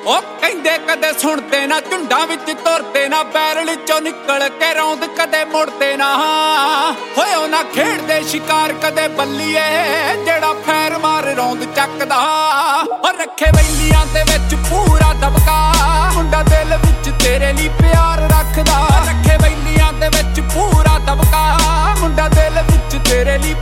ਉਹ ਕਹਿੰਦੇ ਕਦੇ ਸੁਣਦੇ ਨਾ, ਝੁੰਡਾਂ ਵਿੱਚ ਤੁਰਦੇ ਨਾ, ਬੈਰਲ ਚੋਂ ਨਿਕਲ ਕੇ ਰੌਂਦ ਕਦੇ ਮੁੜਦੇ ਨਾ। ਹੋਏ ਉਹ ਨਾ ਖੇਡਦੇ ਸ਼ਿਕਾਰ ਕਦੇ ਬੱਲੀਏ, ਜਿਹੜਾ ਫੈਰ ਮਾਰ ਰੌਂਦ ਚੱਕਦਾ। ਉਹ ਰੱਖੇ ਵੈਲੀਆਂ ਦੇ ਵਿੱਚ ਪੂਰਾ ਦਬਕਾ, ਮੁੰਡਾ ਦਿਲ ਵਿੱਚ ਤੇਰੇ ਲਈ ਪਿਆਰ ਰੱਖਦਾ। ਰੱਖੇ ਵੈਲੀਆਂ ਦੇ ਵਿੱਚ ਪੂਰਾ ਦਬਕਾ, ਮੁੰਡਾ ਦਿਲ ਵਿੱਚ ਤੇਰੇ ਲਈ।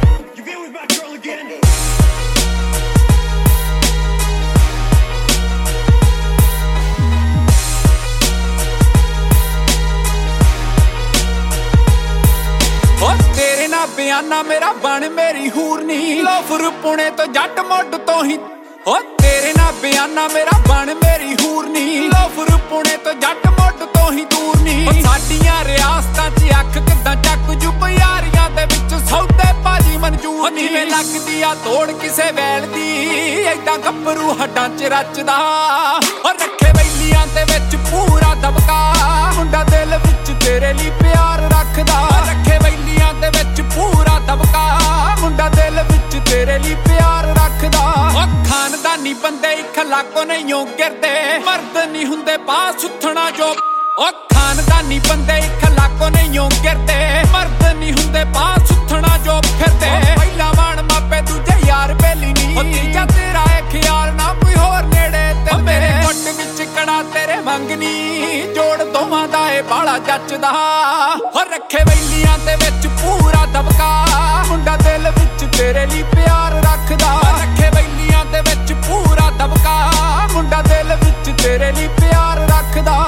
ਤੇਰੇ ਨਾਲ ਬਿਆਨਾ ਮੇਰਾ ਬਣ ਮੇਰੀ ਹੂਰ ਨੀ, ਲੋਫਰ ਪੁਣੇ ਤੋਂ ਜੱਟ ਮੁੱਢ ਤੋਂ ਹੀ। ਹੋ ਤੇਰੇ ਨਾਲ ਬਿਆਨਾ ਮੇਰਾ ਬਣ ਮੇਰੀ ਹੂਰ ਨੀ, ਲੋਫਰ ਪੁਣੇ ਤੋਂ ਜੱਟ ਮੁੱਢ ਤੋਂ ਹੀ ਦੂਰ ਨੀ। ਸਾਡੀਆਂ ਰਿਆਸਤਾਂ 'ਚ ਅੱਖ ਕਿੱਦਾਂ ਚੱਕ ਜੂ, ਪਿਆਰੀਆਂ ਦੇ ਵਿੱਚ ਸੌਦੇ ਭਾਜੀ ਮਨਜੂਰ ਨੀ। ਜਿਵੇਂ ਲੱਗਦੀ ਆ ਤੋੜ ਕਿਸੇ ਵੈਲ ਦੀ, ਏਦਾਂ ਗੱਭਰੂ ਹੱਡਾਂ 'ਚ ਰਚਦਾ। ਉਹ ਰੱਖੇ ਵੈਲੀਆਂ ਦੇ ਵਿੱਚ ਪੂਰਾ ਦਬਕਾ, ਮੁੰਡਾ ਦਿਲ ਵਿੱਚ ਤੇਰੇ ਲਈ ਪਿਆਰ ਰੱਖਦਾ। ਰੱਖੇ ਵੈਲੀਆਂ ਦੇ ਵਿੱਚ ਪੂਰਾ ਦਬਕਾ, ਮੁੰਡਾ ਦਿਲ ਵਿੱਚ ਤੇਰੇ ਲਈ ਪਿਆਰ ਰੱਖਦਾ। ਉਹ ਖਾਨਦਾਨੀ ਬੰਦੇ ਇਖਲਾਕੋ ਨਹੀਂ ਗਿਰਦੇ, ਮਰਦ ਨਹੀਂ ਹੁੰਦੇ ਬਾਹ ਸੁੱਥਣਾ ਜੋ। ਉਹ ਖਾਨਦਾਨੀ ਬੰਦੇ ਇਖਲਾਕੋ ਨਹੀਂ ਗਿਰਦੇ, ਮਰਦ ਨਹੀਂ ਹੁੰਦੇ ਬਾਹ ਸੁੱਥਣਾ ਜੋ ਫਿਰਦੇ। ਪਹਿਲਾ ਮਾਣ ਮਾਪੇ ਦੂਜੇ ਯਾਰ ਬੇਲੀ ਨੀ, ਤੀਜਾ ਤੇਰਾ ਏ ਖਿਆਲ ਨਾ ਕੋਈ ਹੋਰ ਨੇੜੇ ਤੇ ਮੇਰੇ। ਗੁੱਟ ਵਿੱਚ ਕੜਾ ਤੇਰੇ ਮੰਗਨੀ, ਜੋੜ ਦੋਵਾਂ ਦਾ ਏ ਬਾਲਾ ਜੱਚਦਾ। ਹੋ ਰੱਖੇ ਵੈਲੀਆਂ ਦੇ ਵਿੱਚ ਪੂਰਾ ਦਬਕਾ, ਮੁੰਡਾ ਦਿਲ ਵਿੱਚ ਤੇਰੇ ਲਈ ਪਿਆਰ ਰੱਖਦਾ। ਰੱਖੇ ਵੈਲੀਆਂ ਦੇ ਵਿੱਚ ਪੂਰਾ ਦਬਕਾ, ਮੁੰਡਾ ਦਿਲ ਵਿੱਚ ਤੇਰੇ ਲਈ ਪਿਆਰ ਰੱਖਦਾ।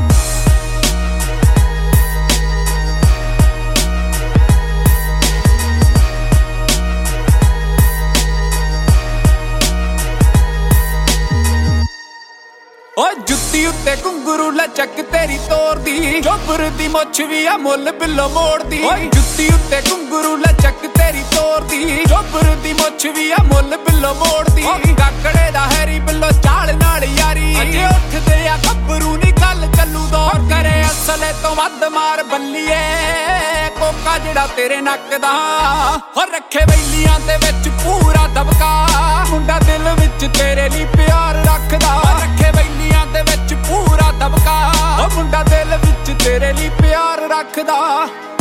ਓ ਜੁੱਤੀ ਉੱਤੇ ਘੁੰਗਰੂ ਲਚਕ ਤੇਰੀ ਤੋਰਦੀ, ਜੋਬਰ ਦੀ ਮੁੱਛ ਵੀ ਆ ਮੁੱਲ ਬਿੱਲੋ ਮੋੜਦੀ। ਓ ਜੁੱਤੀ ਉੱਤੇ ਘੁੰਗਰੂ ਲਚਕ ਤੇਰੀ ਤੋਰਦੀ, ਜੋਬਰ ਦੀ ਮੁੱਛ ਵੀ ਆ ਮੁੱਲ ਬਿੱਲੋ ਮੋੜਦੀ। ਕਾਕੜੇ ਦਾ ਹੈਰੀ ਬਿੱਲੋ ਚਾਲ ਨਾਲ ਯਾਰੀ, ਅਜੇ ਉੱਠਦੇ ਆ ਗੱਭਰੂ ਨੀ ਗੱਲ ਚੱਲੂ ਦੌਰ ਕਰੇ। ਅਸਲੇ ਤੋਂ ਵੱਧ ਮਾਰ ਬੱਲੀਏ, ਕੋਕਾ ਜਿਹੜਾ ਤੇਰੇ ਨੱਕ ਦਾ। ਹੋ ਰੱਖੇ ਵੈਲੀਆਂ ਦੇ ਵਿੱਚ ਪੂਰਾ ਦਬਕਾ, ਮੁੰਡਾ ਦਿਲ ਵਿੱਚ ਤੇਰੇ ਲਈ ਪਿਆਰ ਰੱਖਦਾ। ਰੱਖੇ ਵੈਲੀਆਂ ਦੇ ਵਿੱਚ ਪੂਰਾ ਦਬਕਾ, ਉਹ ਮੁੰਡਾ ਦਿਲ ਵਿੱਚ ਤੇਰੇ ਲਈ ਪਿਆਰ ਰੱਖਦਾ।